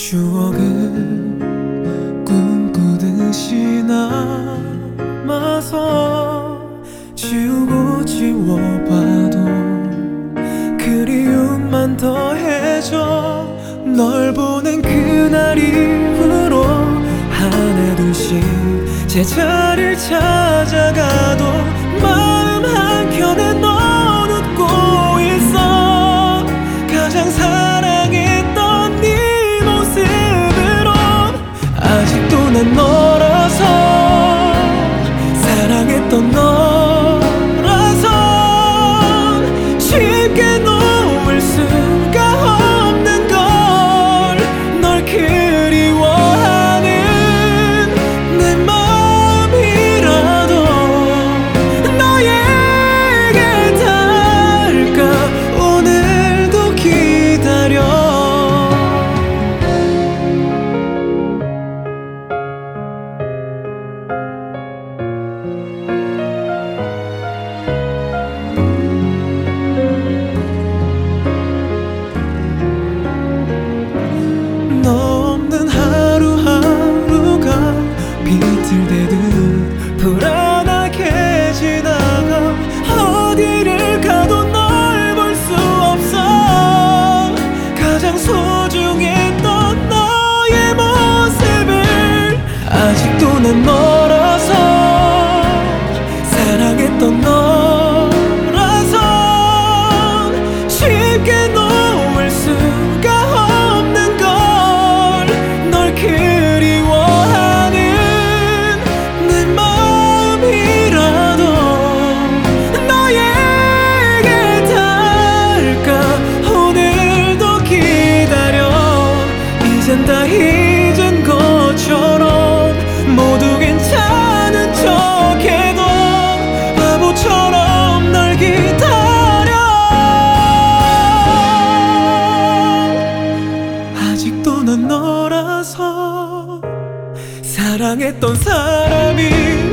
추억은 꿈꾸듯이 남아서 지우고 지워봐도 그리움만 더해져. 널 보낸 그날 이후로 하나 둘씩 제자리를 찾아가도 마음 한켠에 넌 웃고 있어. 가장 사랑했던 네 모습으로 아직도 난 너라서, 사랑했던 너라서 쉽게 놓을 수가 없는 걸. 널 그리워하는 내 마음이라도 너에게 닿을까 오늘도 기다려. 너 없는 하루하루가 비틀대듯 불안하게 지나가. 어디를 가도 널 볼 수 없어. 가장 소중했던 너의 모습을 아직도 난 너라서, 사랑했던 너라서 쉽게 놓을 수가 없는 걸. 널 그리워하는 내 마음이라도 너에게 닿을까 오늘도 기다려. 이젠 다 잊은 것처럼 모두 괜찮은 척해도 바보처럼 널 기다려. 아직도 난 너라서, 사랑했던 사람이